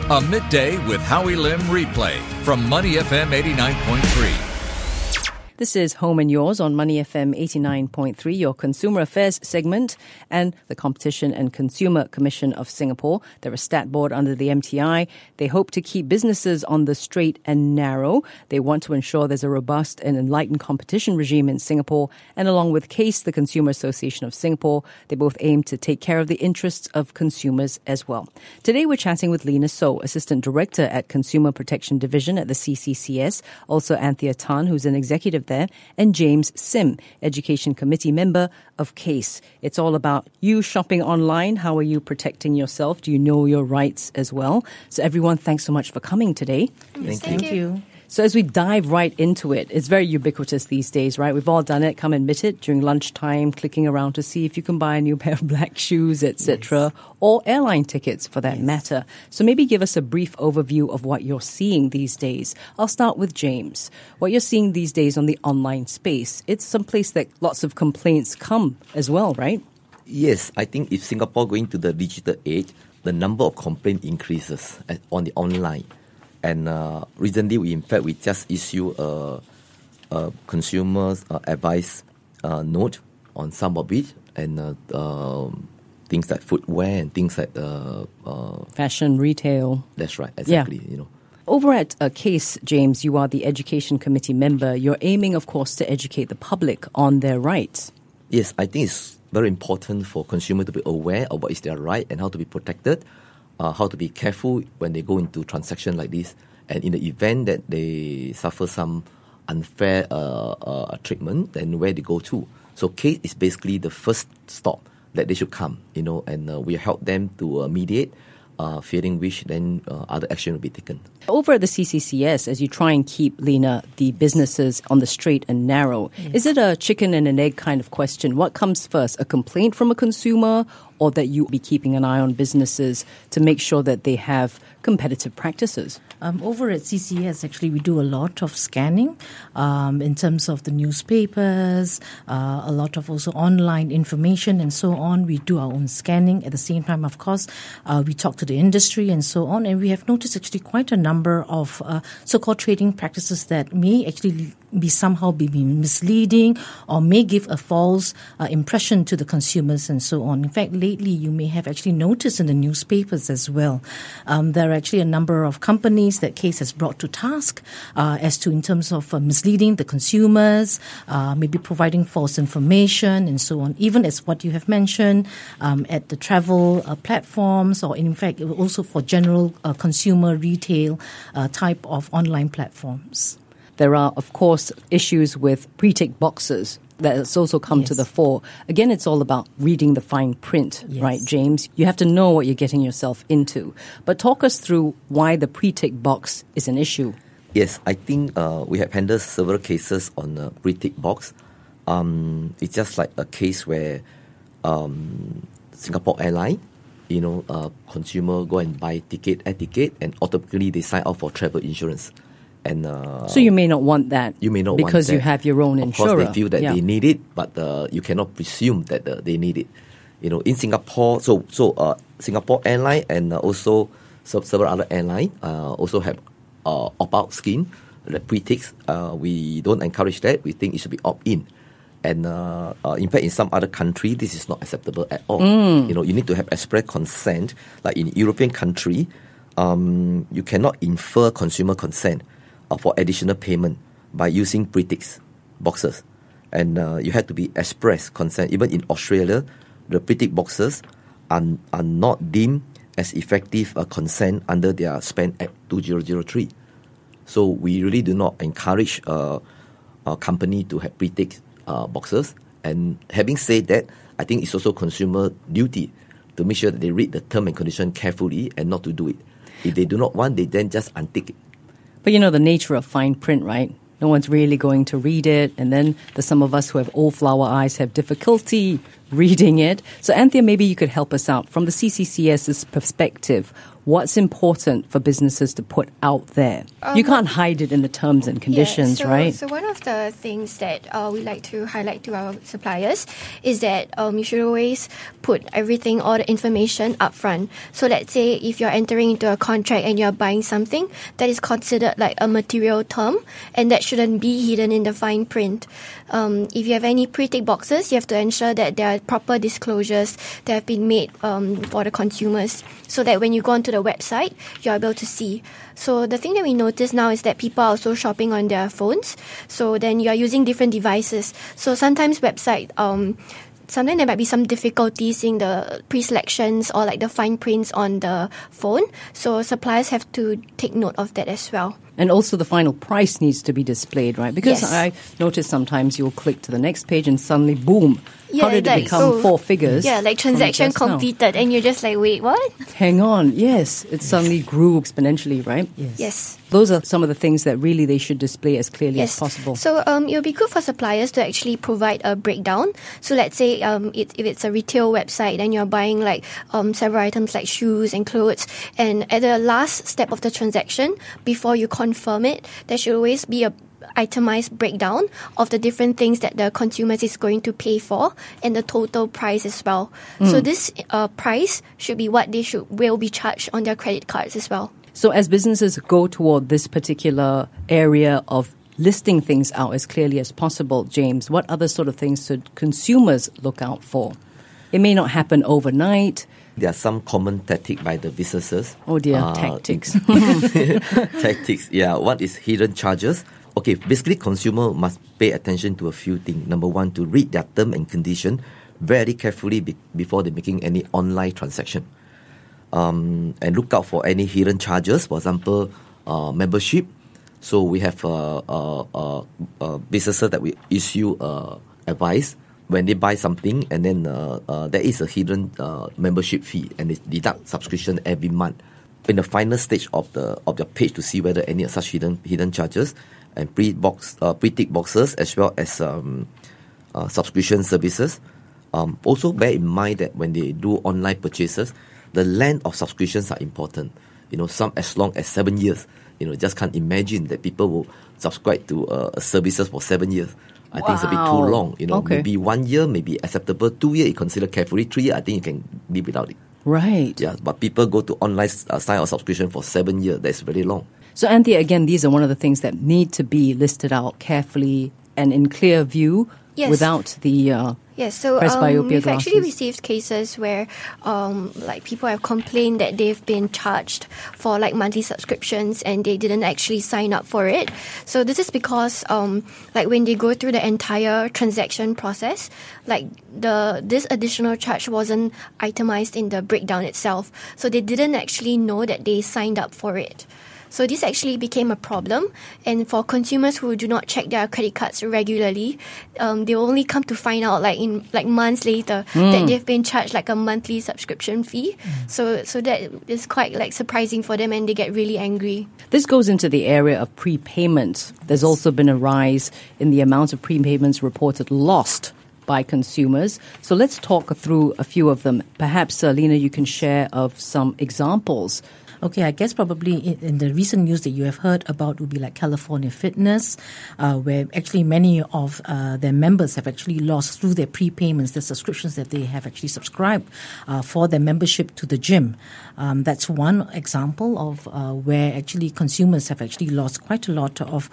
A midday with Howie Lim replay from Money FM 89.3. This is Home and Yours on Money FM 89.3, your consumer affairs segment, and the Competition and Consumer Commission of Singapore. They're a stat board under the MTI. They hope to keep businesses on the straight and narrow. They want to ensure there's a robust and enlightened competition regime in Singapore. And along with CASE, the Consumer Association of Singapore, they both aim to take care of the interests of consumers as well. Today we're chatting with Lena So, Assistant Director at Consumer Protection Division at the CCCS, also Anthea Tan, who's an executive there, and James Sim, Education Committee member of CASE. It's all about you shopping online. How are you protecting yourself? Do you know your rights as well? So everyone, thanks so much for coming today. Thank you. So as we dive right into it, it's very ubiquitous these days, right? We've all done it, come admit it, during lunchtime, clicking around to see if you can buy a new pair of black shoes, etc., or airline tickets for that matter. So maybe give us a brief overview of what you're seeing these days. I'll start with James. What you're seeing these days on the online space, it's some place that lots of complaints come as well, right? Yes, I think if Singapore going to the digital age, the number of complaints increases on the online. And recently, we just issued a consumer's advice note on some of it, and things like footwear and things like fashion, retail. That's right, exactly. Yeah. Over at CASE, James, you are the Education Committee member. You're aiming, of course, to educate the public on their rights. Yes, I think it's very important for consumers to be aware of what is their right and how to be protected. How to be careful when they go into transaction like this, and in the event that they suffer some unfair treatment, then where they go to. So CASE is basically the first stop that they should come, and we help them to mediate, fearing which then other action will be taken. Over at the CCCS, as you try and keep, Lena, the businesses on the straight and narrow, is it a chicken and an egg kind of question? What comes first, a complaint from a consumer, or that you be keeping an eye on businesses to make sure that they have competitive practices? Over at CCS, actually, we do a lot of scanning in terms of the newspapers, a lot of also online information and so on. We do our own scanning. At the same time, of course, we talk to the industry and so on. And we have noticed actually quite a number of so-called trading practices that may actually be misleading or may give a false impression to the consumers and so on. In fact, lately you may have actually noticed in the newspapers as well. There are actually a number of companies that CASE has brought to task as to in terms of misleading the consumers, maybe providing false information and so on, even as what you have mentioned at the travel platforms, or in fact also for general consumer retail type of online platforms. There are, of course, issues with pre-tick boxes that's also come to the fore. Again, it's all about reading the fine print, right, James? You have to know what you're getting yourself into. But talk us through why the pre-tick box is an issue. Yes, I think we have handled several cases on the pre-tick box. It's just like a case where Singapore Airlines, consumer go and buy air ticket, and automatically they sign up for travel insurance. And so you may not want that. You may not because want that. You have your own insurer. Of course, they feel that they need it, but you cannot presume that they need it. In Singapore, so Singapore Airlines and also several other airlines also have opt-out scheme, the pre-ticks. We don't encourage that. We think it should be opt-in. And in fact, in some other country, this is not acceptable at all. You need to have express consent. Like in European country, you cannot infer consumer consent for additional payment by using pre-ticks boxes. And you have to be express consent. Even in Australia, the pre-tick boxes are not deemed as effective consent under their Spend Act 2003. So we really do not encourage a company to have pre-tick boxes. And having said that, I think it's also consumer duty to make sure that they read the term and condition carefully and not to do it. If they do not want, they then just untick it. But the nature of fine print, right? No one's really going to read it. And then there's some of us who have old flower eyes have difficulty reading it. So, Anthea, maybe you could help us out from the CCCS's perspective. What's important for businesses to put out there? You can't hide it in the terms and conditions, right? So one of the things that we like to highlight to our suppliers is that you should always put everything, all the information up front. So let's say if you're entering into a contract and you're buying something, that is considered like a material term, and that shouldn't be hidden in the fine print. If you have any pre-tick boxes, you have to ensure that there are proper disclosures that have been made for the consumers, so that when you go onto the website, you're able to see. So the thing that we notice now is that people are also shopping on their phones. So then you are using different devices. So sometimes sometimes there might be some difficulties seeing the pre-selections or like the fine prints on the phone. So suppliers have to take note of that as well. And also the final price needs to be displayed, right? Because Yes. I notice sometimes you'll click to the next page and suddenly, boom, how did it like, become 4 figures? Yeah, like from transaction just now? completed, and you're just like, wait, what? Hang on, yes, it suddenly grew exponentially, right? Yes. Those are some of the things that really they should display as clearly as Yes. possible. So it would be good for suppliers to actually provide a breakdown. So let's say if it's a retail website and you're buying like several items like shoes and clothes, and at the last step of the transaction, before you confirm it, there should always be a itemized breakdown of the different things that the consumer is going to pay for and the total price as well. So this price should be what they will be charged on their credit cards as well. So as businesses go toward this particular area of listing things out as clearly as possible, James, what other sort of things should consumers look out for? It may not happen overnight. There are some common tactics by the businesses. Oh dear, tactics. Tactics, yeah. What is hidden charges? Okay, basically consumer must pay attention to a few things. Number one, to read their term and condition very carefully before they're making any online transaction. And look out for any hidden charges, for example, membership. So we have businesses that we issue advice when they buy something, and then there is a hidden membership fee, and they deduct subscription every month. In the final stage of the page to see whether any such hidden charges and pre-tick boxes as well as subscription services. Also bear in mind that when they do online purchases, the length of subscriptions are important. Some as long as 7 years. Just can't imagine that people will subscribe to services for 7 years. I think it's a bit too long. Okay. Maybe 1 year, maybe acceptable. 2 years, you consider carefully. 3 years, I think you can live without it. Right. Yeah, but people go to online sign up subscription for 7 years. That's very long. So, Anthea, again, these are one of the things that need to be listed out carefully and in clear view without the Yes, so presbyopia we've glasses. actually received cases where like people have complained that they've been charged for like monthly subscriptions and they didn't actually sign up for it. So this is because like when they go through the entire transaction process, like this additional charge wasn't itemized in the breakdown itself. So they didn't actually know that they signed up for it. So this actually became a problem, and for consumers who do not check their credit cards regularly, they only come to find out like months later that they've been charged like a monthly subscription fee. So that is quite like surprising for them, and they get really angry. This goes into the area of prepayment. There's also been a rise in the amount of prepayments reported lost by consumers. So let's talk through a few of them. Perhaps, Lena, you can share of some examples. Okay, I guess probably in the recent news that you have heard about would be like California Fitness, where actually many of their members have actually lost through their prepayments, the subscriptions that they have actually subscribed for their membership to the gym. That's one example of where actually consumers have actually lost quite a lot of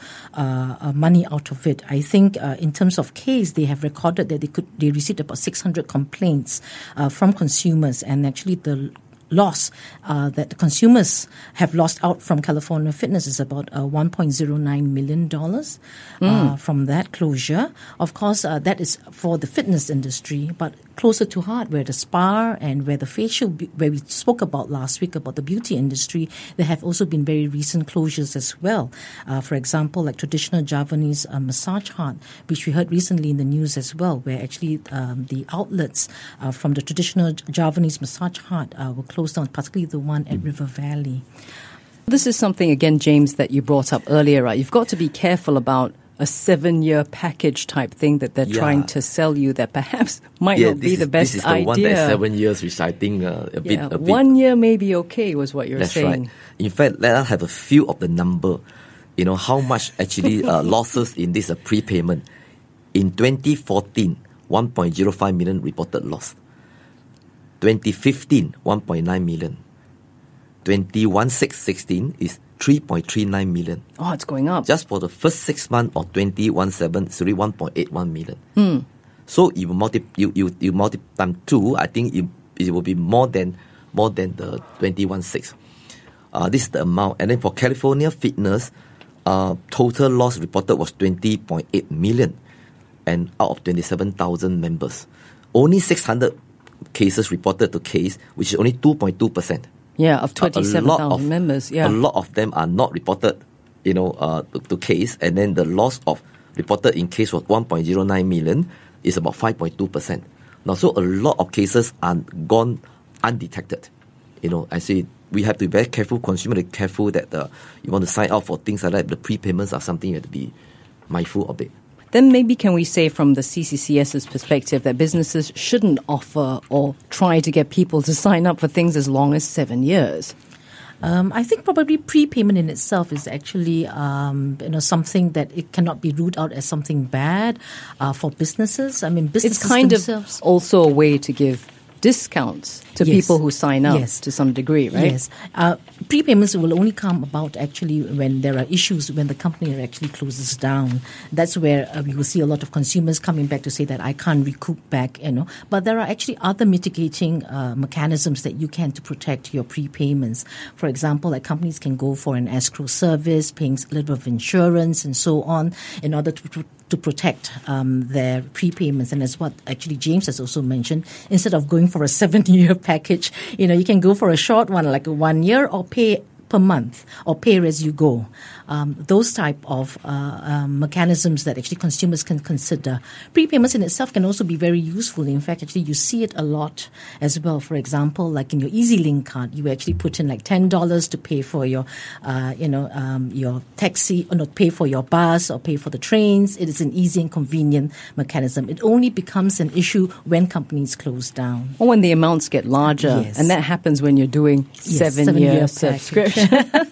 money out of it. I think in terms of case, they have recorded that they received about 600 complaints from consumers, and actually the loss that the consumers have lost out from California Fitness is about $1.09 million from that closure. Of course, that is for the fitness industry, but closer to heart, where the spa and where the facial, where we spoke about last week about the beauty industry, there have also been very recent closures as well. For example, like traditional Javanese massage hut, which we heard recently in the news as well, where actually the outlets from the traditional Javanese massage hut were closed down, particularly the one at River Valley. This is something, again, James, that you brought up earlier, right? You've got to be careful about a 7-year package type thing that they're trying to sell you that perhaps might not be the best idea. This is the one that's 7 years, which I think a bit. 1 year may be okay, was what you're saying. That's right. In fact, let us have a few of the number. How much actually losses in this prepayment. In 2014, 1.05 million reported loss. 2015, 1.9 million. 21/6/16 is 3.39 million. Oh, it's going up. Just for the first 6 months of 2017, it's really 1.81 million. So you multiply times 2, I think it will be more than the 21/6. This is the amount. And then for California Fitness, total loss reported was 20.8 million, and out of 27,000 members, only 600 cases reported to case, which is only 2.2%. Yeah, of 27,000 members. Yeah, a lot of them are not reported, to case, and then the loss of reported in case was 1.09 million, is about 5.2%. Now, so a lot of cases are gone undetected. I say we have to be very careful, consumer to be careful that you want to sign up for things like that. The prepayments are something you have to be mindful of it. Then maybe can we say from the CCCS's perspective that businesses shouldn't offer or try to get people to sign up for things as long as 7 years? I think probably prepayment in itself is actually something that it cannot be ruled out as something bad for businesses. I mean, businesses it's kind themselves, of also a way to give discounts to people who sign up to some degree, right? Yes. Prepayments will only come about actually when there are issues, when the company actually closes down. That's where we will see a lot of consumers coming back to say that I can't recoup back, But there are actually other mitigating mechanisms that you can to protect your prepayments. For example, like companies can go for an escrow service, paying a little bit of insurance and so on in order to protect their prepayments. And as what actually James has also mentioned, instead of going for a 7-year package, you can go for a short one, like a 1 year, or pay per month or pay as you go. Those type of mechanisms that actually consumers can consider. Prepayments in itself can also be very useful. In fact, actually you see it a lot as well. For example, like in your EasyLink card, you actually put in like $10 to pay for your, your taxi, or not pay for your bus or pay for the trains. It is an easy and convenient mechanism. It only becomes an issue when companies close down. Or when the amounts get larger. Yes. And that happens when you're doing 7-year subscription.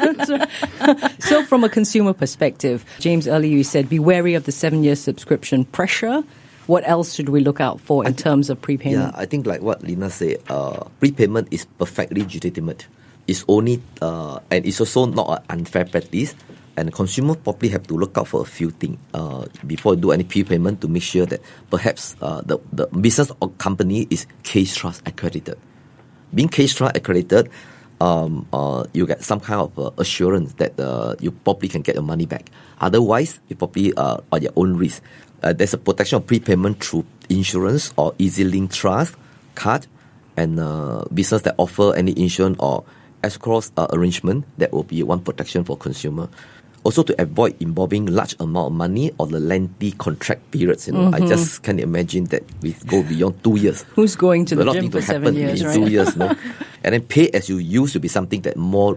So from a consumer perspective, James, earlier you said be wary of the 7-year subscription pressure. What else should we look out for in terms of prepayment? Yeah, I think like what Lina said, prepayment is perfectly legitimate. It's only, and it's also not an unfair practice. And consumers probably have to look out for a few things before you do any prepayment to make sure that perhaps the business or company is Case Trust accredited. Being Case Trust accredited, you get some kind of assurance that you probably can get your money back. Otherwise, you probably are on your own risk. There's a protection of prepayment through insurance or EasyLink Trust card, and business that offer any insurance or escrow arrangement. That will be one protection for consumer. Also, to avoid involving large amount of money or the lengthy contract periods. I just can't imagine that we go beyond 2 years. Who's going to the lot gym for 7 years, in right? 2 years, no? And then pay as you use to be something that more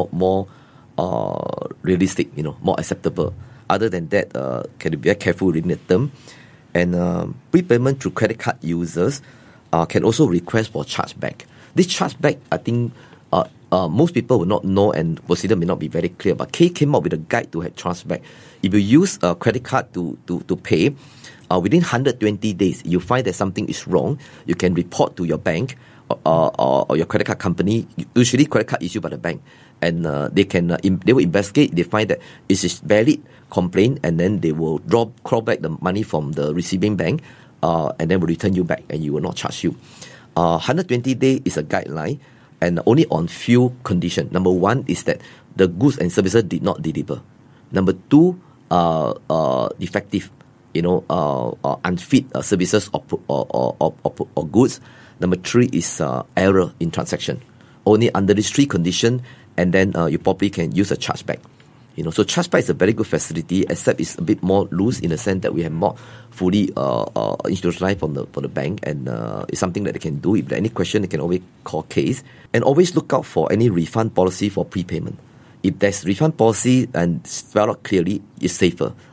realistic, more acceptable. Other than that, can be very careful reading the term. And prepayment through credit card users can also request for chargeback. This chargeback, I think, most people will not know and procedure may not be very clear. But K came up with a guide to have chargeback. If you use a credit card to pay, within 120 days, you find that something is wrong, you can report to your bank or your credit card company. Usually, credit card issued by the bank, and they will investigate. They find that it is valid complaint, and then they will claw back the money from the receiving bank, and then will return you back, and you will not charge you. 120 days is a guideline, and only on few conditions. Number one is that the goods and services did not deliver. Number two, defective, unfit services or goods. Number three is error in transaction. Only under these three conditions, and then you probably can use a chargeback. So chargeback is a very good facility, except it's a bit more loose in the sense that we have more fully institutionalized from the bank, and it's something that they can do. If there are any question, they can always call case, and always look out for any refund policy for prepayment. If there's refund policy and spelled out clearly, it's safer.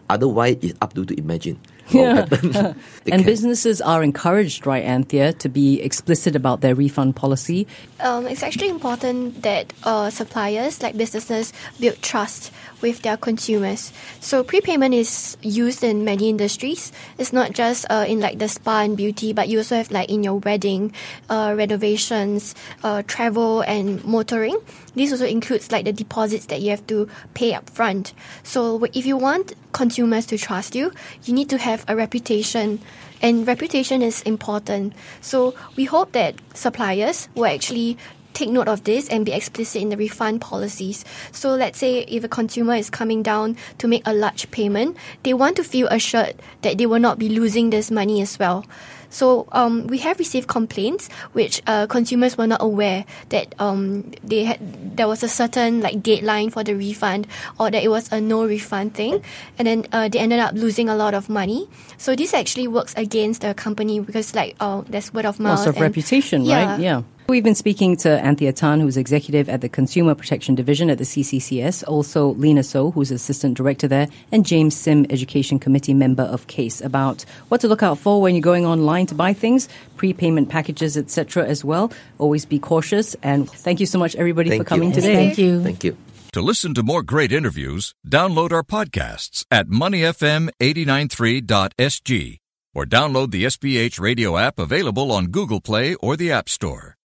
otherwise it's up to imagine. Yeah. And businesses are encouraged, right, Anthea, to be explicit about their refund policy. It's actually important that suppliers, like businesses, build trust with their consumers. So prepayment is used in many industries. It's not just in like the spa and beauty, but you also have like in your wedding, renovations, travel and motoring. This also includes like the deposits that you have to pay up front. So if you want consumers to trust you, you need to have a reputation. And reputation is important. So we hope that suppliers will actually take note of this and be explicit in the refund policies. So let's say if a consumer is coming down to make a large payment, they want to feel assured that they will not be losing this money as well. So we have received complaints which consumers were not aware that there was a certain like deadline for the refund, or that it was a no refund thing, and then they ended up losing a lot of money. So this actually works against the company because like there's word of mouth. Loss of reputation, right? Yeah. We've been speaking to Anthea Tan, who's executive at the Consumer Protection Division at the CCCS, also Lena So, who's assistant director there, and James Sim, Education Committee member of CASE, about what to look out for when you're going online to buy things, prepayment packages, etc. as well. Always be cautious. And thank you so much, everybody, for coming today. Thank you. Thank you. To listen to more great interviews, download our podcasts at moneyfm893.sg or download the SPH radio app available on Google Play or the App Store.